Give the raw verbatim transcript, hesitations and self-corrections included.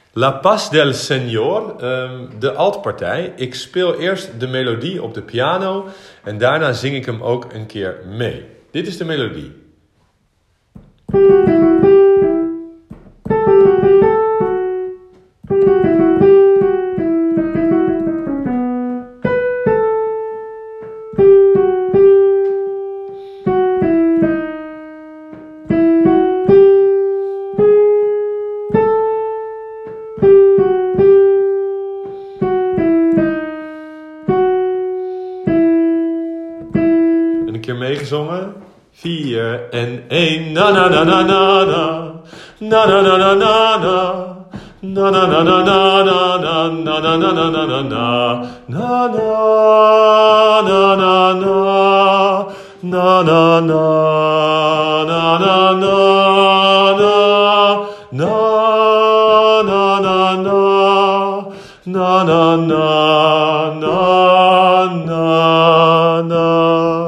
La Paz del Señor, um, de altpartij. Ik speel eerst de melodie op de piano en daarna zing ik hem ook een keer mee. Dit is de melodie. Een keer meegezongen. Vier en één. Na na na na na na. Na na na na na na. Na na na na na na na na na na na na na na. Na na na na na. Na na na na na na na. Na na na na. Na na na na na na.